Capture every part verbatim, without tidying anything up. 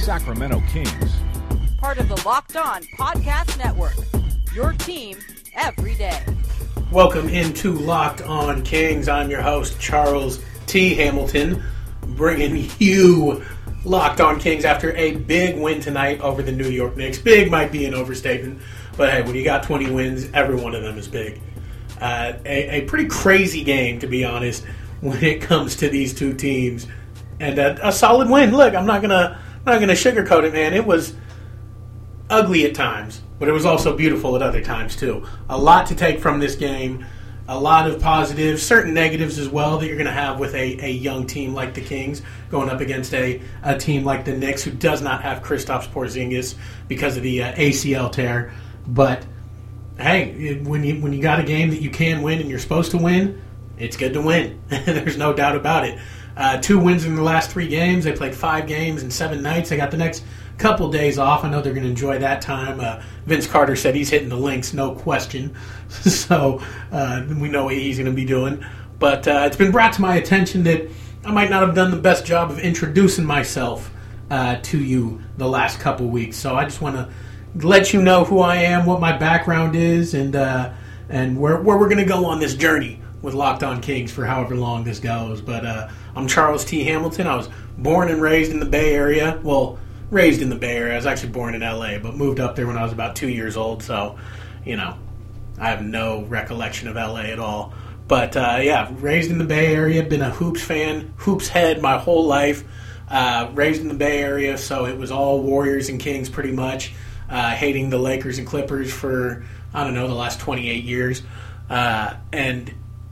Sacramento Kings. Part of the Locked On Podcast Network, your team every day. Welcome into Locked On Kings. I'm your host, Charles T. Hamilton, bringing you Locked On Kings after a big win tonight over the New York Knicks. Big might be an overstatement, but hey, when you got twenty wins, every one of them is big. Uh, a, a pretty crazy game, to be honest, when it comes to these two teams, and a, a solid win. Look, I'm not gonna not gonna sugarcoat it, man. It was ugly at times, but it was also beautiful at other times too. A lot to take from this game. A lot of positives, certain negatives as well that you're going to have with a, a young team like the Kings going up against a, a team like the Knicks who does not have Kristaps Porzingis because of the uh, A C L tear. But hey, when you when you got a game that you can win and you're supposed to win, it's good to win. There's no doubt about it. Uh, two wins in the last three games. They played five games in seven nights. They got the next couple days off. I know they're going to enjoy that time. Uh, Vince Carter said he's hitting the links, no question. So uh, we know what he's going to be doing. But uh, it's been brought to my attention that I might not have done the best job of introducing myself uh, to you the last couple weeks. So I just want to let you know who I am, what my background is, and uh, and where, where we're going to go on this journey with Locked On Kings for however long this goes. But uh, I'm Charles T. Hamilton. I was born and raised in the Bay Area. Well, raised in the Bay Area. I was actually born in L A, but moved up there when I was about two years old. So, you know, I have no recollection of L A at all. But, uh, yeah, raised in the Bay Area, been a Hoops fan, Hoops head my whole life. Uh, raised in the Bay Area, so it was all Warriors and Kings pretty much. Uh, hating the Lakers and Clippers for, I don't know, the last twenty-eight years. Uh, and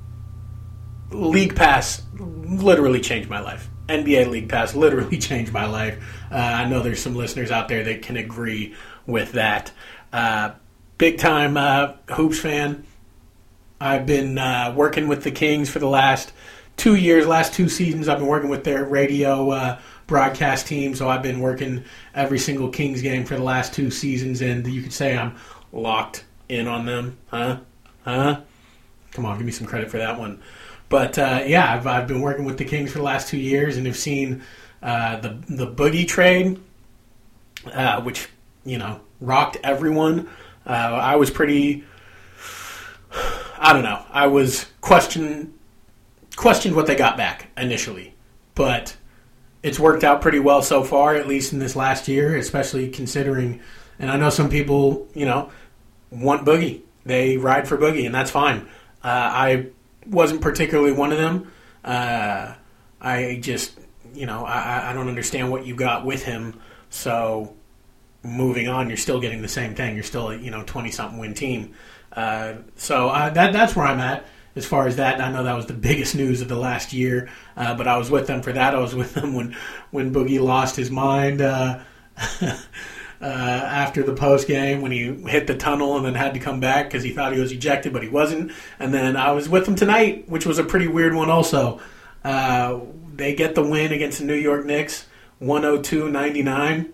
League Pass literally changed my life. N B A League Pass literally changed my life. Uh, I know there's some listeners out there that can agree with that. Uh, big time uh, Hoops fan. I've been uh, working with the Kings for the last two years, last two seasons. I've been working with their radio uh, broadcast team, so I've been working every single Kings game for the last two seasons, and you could say I'm locked in on them. Huh? Huh? Come on, give me some credit for that one. But, uh, yeah, I've, I've been working with the Kings for the last two years and have seen uh, the the Boogie trade, uh, which, you know, rocked everyone. Uh, I was pretty, I don't know, I was question, questioned what they got back initially. But it's worked out pretty well so far, at least in this last year, especially considering, and I know some people, you know, want Boogie. They ride for Boogie, and that's fine. Uh, I wasn't particularly one of them. Uh, I just, you know, I, I don't understand what you got with him. So moving on, you're still getting the same thing. You're still a, you know, twenty-something win team. Uh, so uh, that that's where I'm at as far as that. And I know that was the biggest news of the last year, uh, but I was with them for that. I was with them when, when Boogie lost his mind uh, Uh, after the post game when he hit the tunnel and then had to come back because he thought he was ejected, but he wasn't. And then I was with him tonight, which was a pretty weird one also. Uh, they get the win against the New York Knicks, one oh two ninety-nine.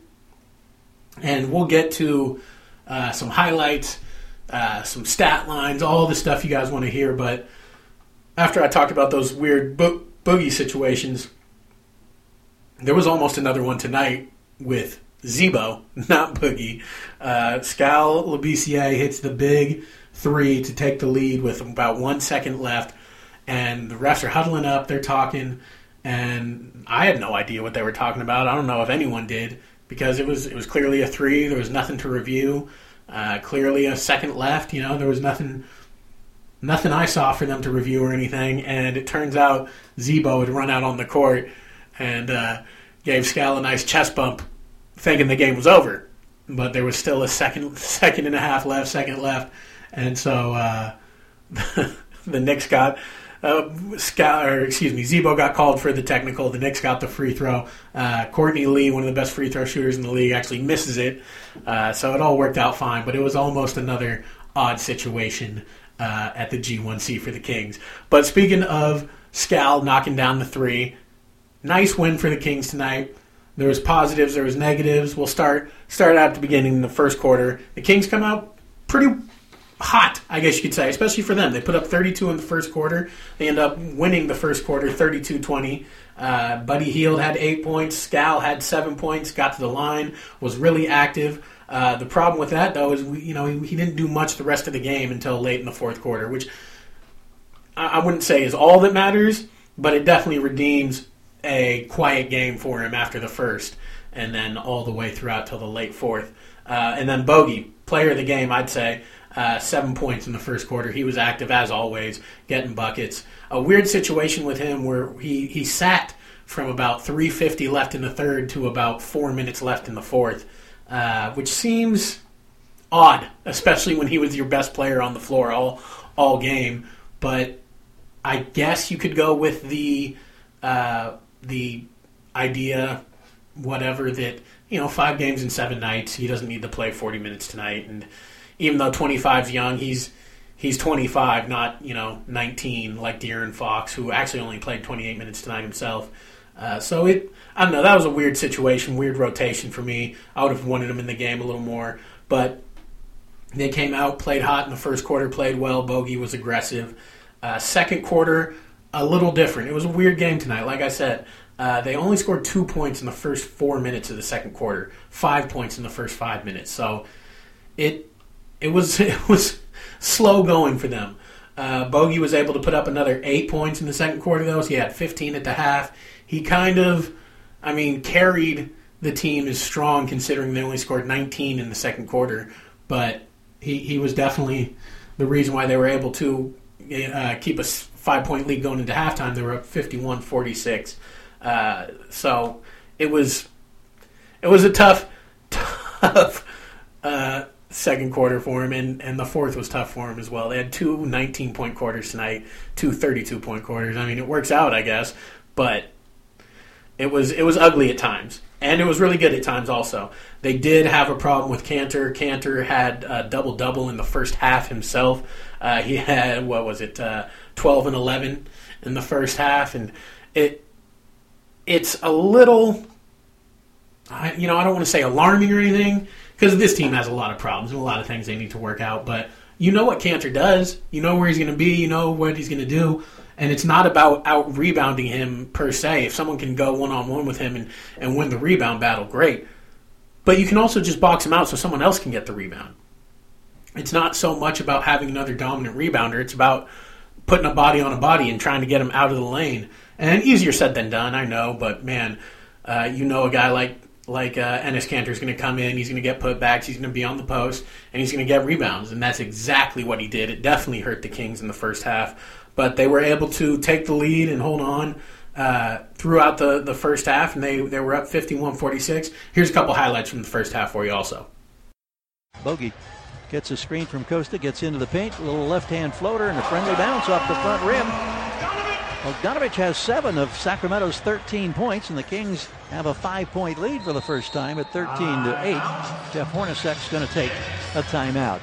And we'll get to uh, some highlights, uh, some stat lines, all the stuff you guys want to hear. But after I talked about those weird bo- boogie situations, there was almost another one tonight with Z-Bo, not Boogie. Uh, Skal Labissiere hits the big three to take the lead with about one second left, and the refs are huddling up, they're talking, and I had no idea what they were talking about. I don't know if anyone did, because it was it was clearly a three, there was nothing to review, uh, clearly a second left, you know, there was nothing nothing I saw for them to review or anything, and it turns out Z-Bo had run out on the court and uh, gave Skal a nice chest bump, thinking the game was over, but there was still a second, second and a half left, second left, and so uh, the Knicks got, uh, Skal, or excuse me, Z-Bo got called for the technical. The Knicks got the free throw. Uh, Courtney Lee, one of the best free throw shooters in the league, actually misses it, uh, so it all worked out fine. But it was almost another odd situation uh, at the G one C for the Kings. But speaking of Skal knocking down the three, nice win for the Kings tonight. There was positives, there was negatives. We'll start start out at the beginning in the first quarter. The Kings come out pretty hot, I guess you could say, especially for them. They put up thirty-two in the first quarter. They end up winning the first quarter thirty-two twenty. Uh, Buddy Hield had eight points. Skal had seven points, got to the line, was really active. Uh, the problem with that, though, is we, you know he, he didn't do much the rest of the game until late in the fourth quarter, which I, I wouldn't say is all that matters, but it definitely redeems a quiet game for him after the first, and then all the way throughout till the late fourth. Uh, and then Bogey, player of the game, I'd say, uh, seven points in the first quarter. He was active as always, getting buckets. A weird situation with him where he, he sat from about three fifty left in the third to about four minutes left in the fourth, uh, which seems odd, especially when he was your best player on the floor all all game. But I guess you could go with the uh, the idea, whatever, that, you know, five games in seven nights, he doesn't need to play forty minutes tonight. And even though twenty-five's young, he's he's twenty-five, not, you know, nineteen like De'Aaron Fox, who actually only played twenty-eight minutes tonight himself. Uh, so it, I don't know, that was a weird situation, weird rotation for me. I would have wanted him in the game a little more, but they came out, played hot in the first quarter, played well. Bogey was aggressive. Uh, second quarter, a little different. It was a weird game tonight. Like I said, uh, they only scored two points in the first four minutes of the second quarter, five points in the first five minutes. So it it was it was slow going for them. Uh, Bogey was able to put up another eight points in the second quarter, though. So he had fifteen at the half. He kind of, I mean, carried the team as strong, considering they only scored nineteen in the second quarter. But he, he was definitely the reason why they were able to uh, keep a five-point lead going into halftime. They were up fifty-one forty-six. Uh, so it was it was a tough, tough uh, second quarter for him, and, and the fourth was tough for him as well. They had two nineteen-point quarters tonight, two thirty-two-point quarters. I mean, it works out, I guess, but it was it was ugly at times, and it was really good at times also. They did have a problem with Kanter. Kanter had a double-double in the first half himself. Uh, he had, what was it, uh, twelve and eleven in the first half, and it it's a little, I, you know, I don't want to say alarming or anything, because this team has a lot of problems and a lot of things they need to work out, but you know what Kanter does. You know where he's going to be. You know what he's going to do. And it's not about out-rebounding him per se. If someone can go one-on-one with him and, and win the rebound battle, great. But you can also just box him out so someone else can get the rebound. It's not so much about having another dominant rebounder. It's about putting a body on a body and trying to get him out of the lane. And easier said than done, I know. But, man, uh, you know a guy like like uh, Enes Kanter is going to come in. He's going to get putbacks. He's going to be on the post. And he's going to get rebounds. And that's exactly what he did. It definitely hurt the Kings in the first half. But they were able to take the lead and hold on uh, throughout the, the first half, and they, they were up fifty-one forty-six. Here's a couple highlights from the first half for you also. Bogey gets a screen from Costa, gets into the paint, a little left-hand floater, and a friendly bounce off the front rim. Bogdanovic has seven of Sacramento's thirteen points, and the Kings have a five-point lead for the first time at thirteen to eight. Jeff Hornacek's going to take a timeout.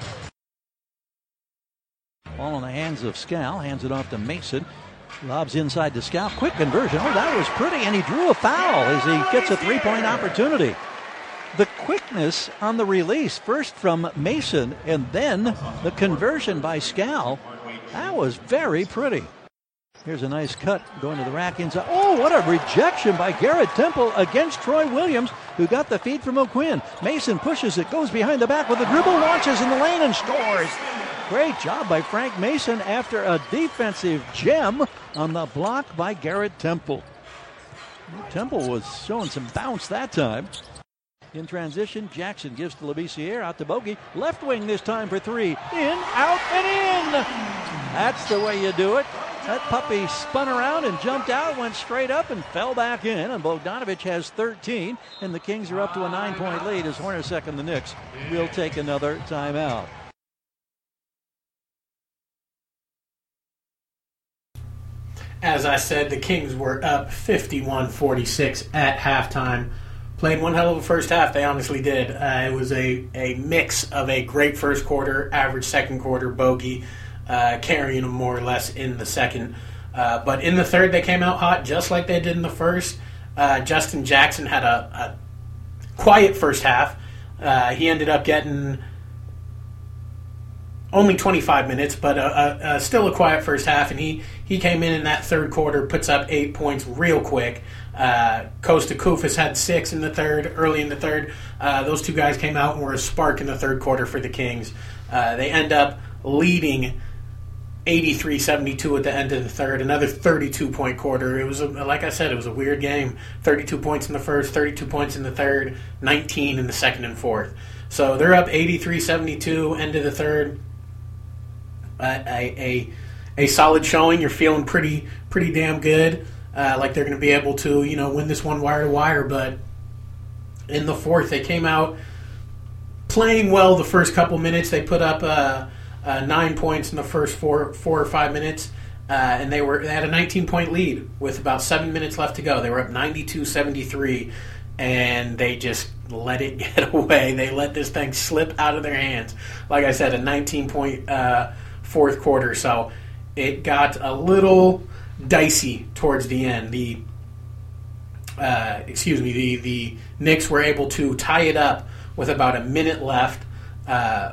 Ball in the hands of Skal, hands it off to Mason. Lobs inside to Skal. Quick conversion. Oh, that was pretty, and he drew a foul as he gets a three-point opportunity. The quickness on the release, first from Mason, and then the conversion by Skal. That was very pretty. Here's a nice cut going to the rack inside. Oh, what a rejection by Garrett Temple against Troy Williams, who got the feed from O'Quinn. Mason pushes it, goes behind the back with a dribble, launches in the lane, and scores. Great job by Frank Mason after a defensive gem on the block by Garrett Temple. Temple was showing some bounce that time. In transition, Jackson gives to Labissiere, out to Bogey. Left wing this time for three. In, out, and in! That's the way you do it. That puppy spun around and jumped out, went straight up and fell back in. And Bogdanovic has thirteen, and the Kings are up to a nine-point lead as Hornacek and the Knicks will take another timeout. As I said, the Kings were up fifty-one forty-six at halftime. Played one hell of a first half, they honestly did. Uh, it was a, a mix of a great first quarter, average second quarter, Bogey uh, carrying them more or less in the second. Uh, but in the third, they came out hot just like they did in the first. Uh, Justin Jackson had a, a quiet first half. Uh, he ended up getting only twenty-five minutes, but uh, uh, uh, still a quiet first half, and he, he came in in that third quarter, puts up eight points real quick. Uh, Kosta Koufos had six in the third, early in the third. Uh, those two guys came out and were a spark in the third quarter for the Kings. Uh, they end up leading eighty-three seventy-two at the end of the third, another thirty-two point quarter. It was, a, like I said, it was a weird game. thirty-two points in the first, thirty-two points in the third, nineteen in the second and fourth. So they're up eighty-three seventy-two, end of the third. Uh, a, a a solid showing. You're feeling pretty pretty damn good, uh, like they're going to be able to, you know, win this one wire to wire. But in the fourth, they came out playing well the first couple minutes. They put up uh, uh, nine points in the first four four or five minutes, uh, and they were they had a nineteen point lead with about seven minutes left to go. They were up ninety-two seventy-three, and they just let it get away. They let this thing slip out of their hands. Like I said, a nineteen point uh, fourth quarter, so it got a little dicey towards the end. The uh, excuse me, the the Knicks were able to tie it up with about a minute left. Uh,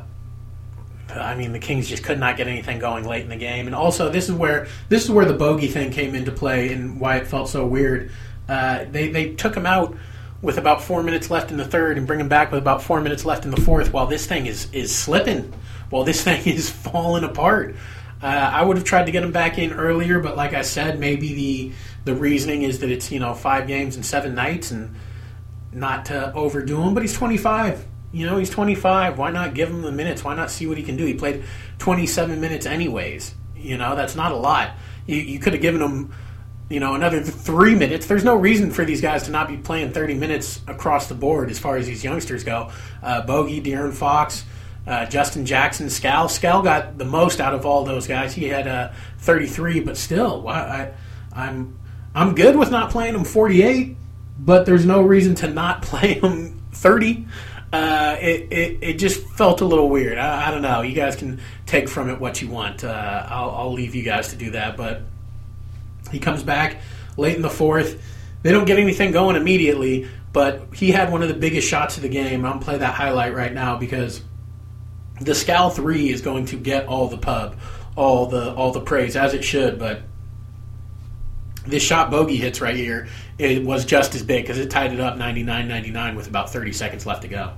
I mean, the Kings just could not get anything going late in the game, and also this is where this is where the bogey thing came into play and why it felt so weird. Uh, they they took him out with about four minutes left in the third and bring him back with about four minutes left in the fourth. While this thing is is slipping, while this thing is falling apart. Uh, I would have tried to get him back in earlier, but like I said, maybe the the reasoning is that it's, you know, five games and seven nights and not to overdo him. But he's twenty-five. You know, he's twenty-five. Why not give him the minutes? Why not see what he can do? He played twenty-seven minutes anyways. You know, that's not a lot. You, you could have given him, you know, another three minutes. There's no reason for these guys to not be playing thirty minutes across the board as far as these youngsters go. Uh, Bogey, De'Aaron Fox, Uh, Justin Jackson, Skal. Skal got the most out of all those guys. He had uh, thirty-three, but still, I, I, I'm I'm good with not playing him forty-eight, but there's no reason to not play him thirty. Uh, it, it it just felt a little weird. I, I don't know. You guys can take from it what you want. Uh, I'll, I'll leave you guys to do that. But he comes back late in the fourth. They don't get anything going immediately, but he had one of the biggest shots of the game. I'm going to play that highlight right now because the Skal three is going to get all the pub, all the all the praise, as it should. But this shot Bogey hits right here, it was just as big because it tied it up ninety-nine ninety-nine with about thirty seconds left to go.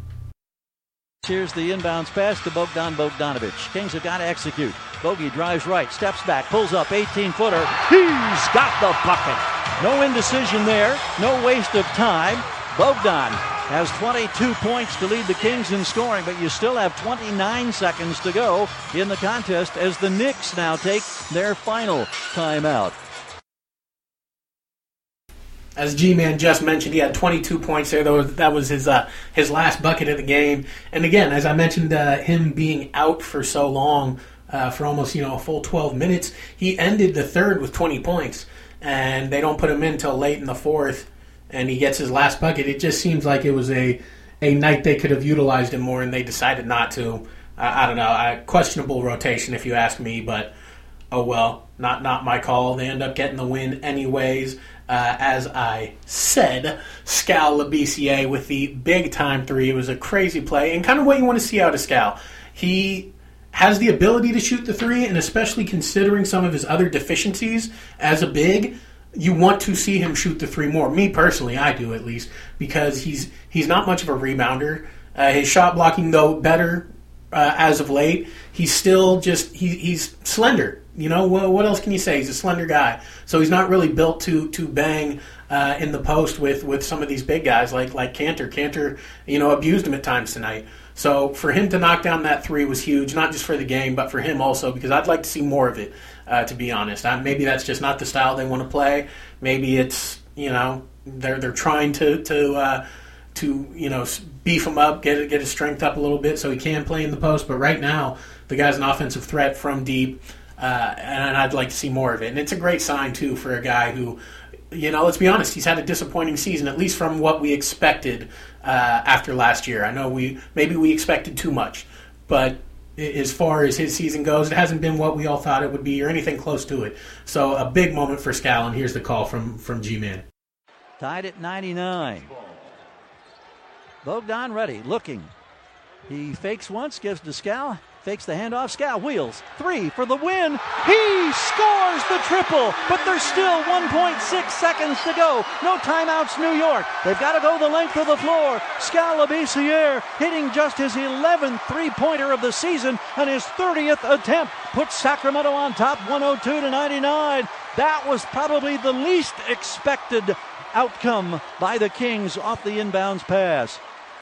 Here's the inbounds pass to Bogdan Bogdanovic. Kings have got to execute. Bogey drives right, steps back, pulls up, eighteen-footer. He's got the bucket. No indecision there, no waste of time. Bogdan has twenty-two points to lead the Kings in scoring, but you still have twenty-nine seconds to go in the contest as the Knicks now take their final timeout. As G-Man just mentioned, he had twenty-two points there. That was, that was his uh, his last bucket of the game. And again, as I mentioned, uh, him being out for so long, uh, for almost you know a full twelve minutes, he ended the third with twenty points. And they don't put him in until late in the fourth, and he gets his last bucket. It just seems like it was a, a night they could have utilized him more, and they decided not to. Uh, I don't know. A questionable rotation, if you ask me, but oh well, not not my call. They end up getting the win anyways. Uh, as I said, Skal Labissiere with the big-time three. It was a crazy play, and kind of what you want to see out of Skal. He has the ability to shoot the three, and especially considering some of his other deficiencies as a big, you want to see him shoot the three more. Me personally, I do at least, because he's he's not much of a rebounder. Uh, his shot blocking, though, better uh, as of late. He's still just he, he's slender. You know, what, what else can you say? He's a slender guy. So he's not really built to to bang uh, in the post with, with some of these big guys like like Kanter. Kanter, you know, abused him at times tonight. So for him to knock down that three was huge, not just for the game, but for him also, because I'd like to see more of it, uh, to be honest. I, maybe that's just not the style they want to play. Maybe it's, you know, they're they're trying to to uh, to you know beef him up, get get his strength up a little bit so he can play in the post. But right now, the guy's an offensive threat from deep. Uh, and I'd like to see more of it. And it's a great sign, too, for a guy who, you know, let's be honest, he's had a disappointing season, at least from what we expected uh, after last year. I know we maybe we expected too much, but as far as his season goes, it hasn't been what we all thought it would be or anything close to it. So a big moment for Skal, and here's the call from, from G-Man. Tied at ninety-nine. Bogdan ready, looking. He fakes once, gives to Skal. fakes the handoff. Skal wheels. Three for the win. He scores the triple, but there's still one point six seconds to go. No timeouts, New York. They've got to go the length of the floor. Skal Labissiere hitting just his eleventh three-pointer of the season and his thirtieth attempt puts Sacramento on top one oh two to ninety-nine. That was probably the least expected outcome by the Kings off the inbounds pass.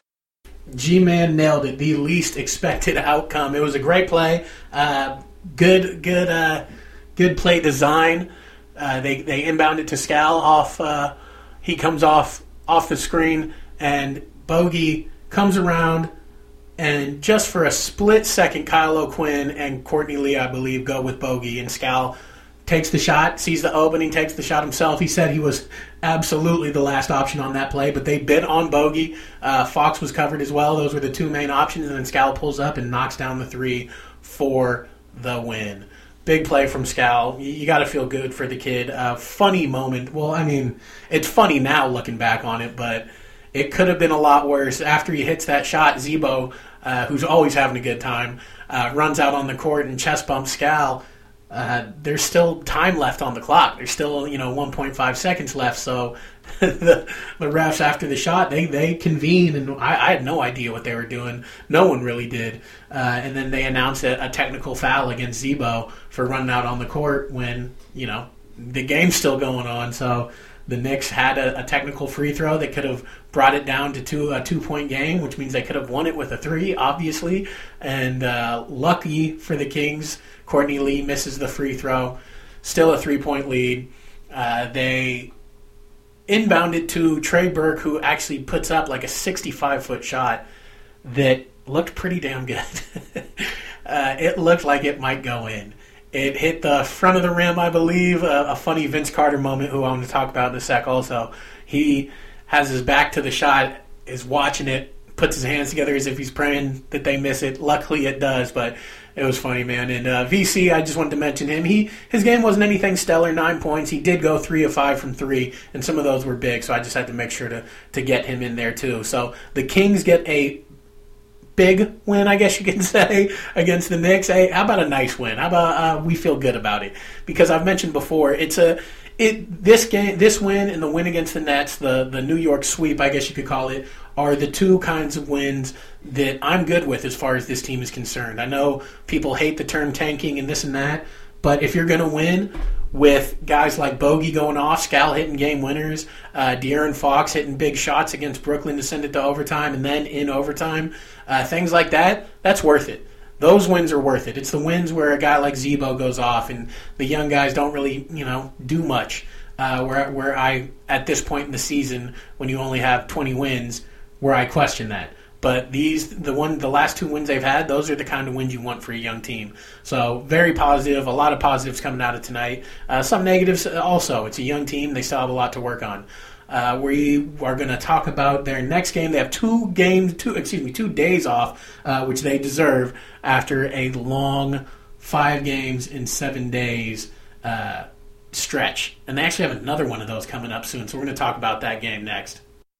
G-Man nailed it. The least expected outcome. It was a great play. Uh, good, good, uh, good play design. Uh, they they inbound it to Skal off. Uh, he comes off off the screen, and Bogey comes around, and just for a split second, Kyle O'Quinn and Courtney Lee, I believe, go with Bogey, and Skal takes the shot, sees the opening, takes the shot himself. He said he was absolutely the last option on that play, but they bid on Bogey. Uh, Fox was covered as well. Those were the two main options, and then Skal pulls up and knocks down the three for the win. Big play from Skal. You, you got to feel good for the kid. Uh, funny moment. Well, I mean, it's funny now looking back on it, but it could have been a lot worse. After he hits that shot, Z-Bo, uh, who's always having a good time, uh, runs out on the court and chest bumps Skal. Uh, there's still time left on the clock. There's still, you know, one point five seconds left. So the, the refs after the shot, they, they convene, and I, I had no idea what they were doing. No one really did. Uh, and then they announced a, a technical foul against Z-Bo for running out on the court when, you know, the game's still going on. So the Knicks had a, a technical free throw that could have brought it down to two, a two-point game, which means they could have won it with a three, obviously. And uh, lucky for the Kings, Courtney Lee misses the free throw. Still a three-point lead. Uh, they inbound it to Trey Burke, who actually puts up like a sixty-five-foot shot that looked pretty damn good. uh, it looked like it might go in. It hit the front of the rim, I believe. A, a funny Vince Carter moment, who I want to talk about in a sec also. He has his back to the shot, is watching it, puts his hands together as if he's praying that they miss it. Luckily it does, but it was funny, man. And uh, V C, I just wanted to mention him. He His game wasn't anything stellar, nine points. He did go three of five from three, and some of those were big, so I just had to make sure to, to get him in there too. So the Kings get a big win, I guess you can say, against the Knicks. Hey, how about a nice win? How about uh, we feel good about it? Because I've mentioned before, it's a it this game, this win and the win against the Nets, the the New York sweep, I guess you could call it, are the two kinds of wins that I'm good with as far as this team is concerned. I know people hate the term tanking and this and that, but if you're going to win with guys like Bogey going off, Skal hitting game winners, uh, De'Aaron Fox hitting big shots against Brooklyn to send it to overtime, and then in overtime, uh, things like that, that's worth it. Those wins are worth it. It's the wins where a guy like Z-Bo goes off and the young guys don't really, you know, do much. Uh, where where I, at this point in the season, when you only have twenty wins, where I question that. But these, the one, the last two wins they've had, those are the kind of wins you want for a young team. So very positive, a lot of positives coming out of tonight. Uh, some negatives also. It's a young team; they still have a lot to work on. Uh, we are going to talk about their next game. They have two games, two excuse me, two days off, uh, which they deserve after a long five games in seven days uh, stretch. And they actually have another one of those coming up soon. So we're going to talk about that game next.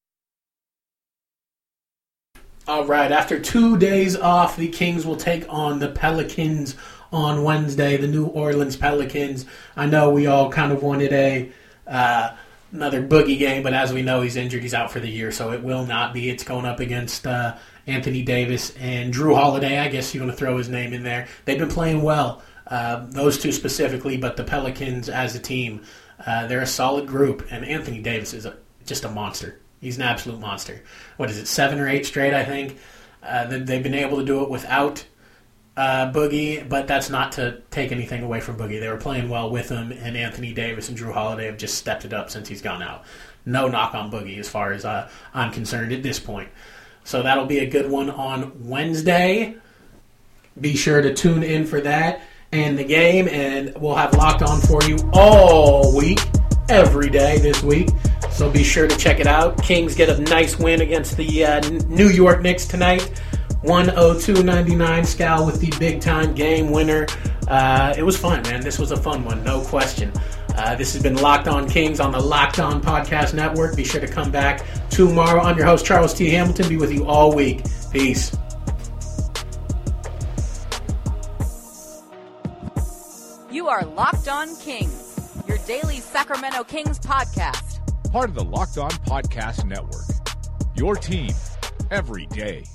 All right, after two days off, the Kings will take on the Pelicans on Wednesday, the New Orleans Pelicans. I know we all kind of wanted a uh, another Boogie game, but as we know, he's injured. He's out for the year, so it will not be. It's going up against uh, Anthony Davis and Drew Holiday. I guess you're going to throw his name in there. They've been playing well, uh, those two specifically, but the Pelicans as a team, uh, they're a solid group, and Anthony Davis is a, just a monster. He's an absolute monster. What is it, seven or eight straight, I think? Uh, they've been able to do it without uh, Boogie, but that's not to take anything away from Boogie. They were playing well with him, and Anthony Davis and Drew Holiday have just stepped it up since he's gone out. No knock on Boogie as far as uh, I'm concerned at this point. So that'll be a good one on Wednesday. Be sure to tune in for that and the game, and we'll have Locked On for you all week, every day this week. So be sure to check it out. Kings get a nice win against the uh, New York Knicks tonight. one oh two ninety-nine. Skal with the big-time game winner. Uh, it was fun, man. This was a fun one, no question. Uh, this has been Locked On Kings on the Locked On Podcast Network. Be sure to come back tomorrow. I'm your host, Charles T. Hamilton. Be with you all week. Peace. You are Locked On Kings, your daily Sacramento Kings podcast. Part of the Locked On Podcast Network. Your team every day.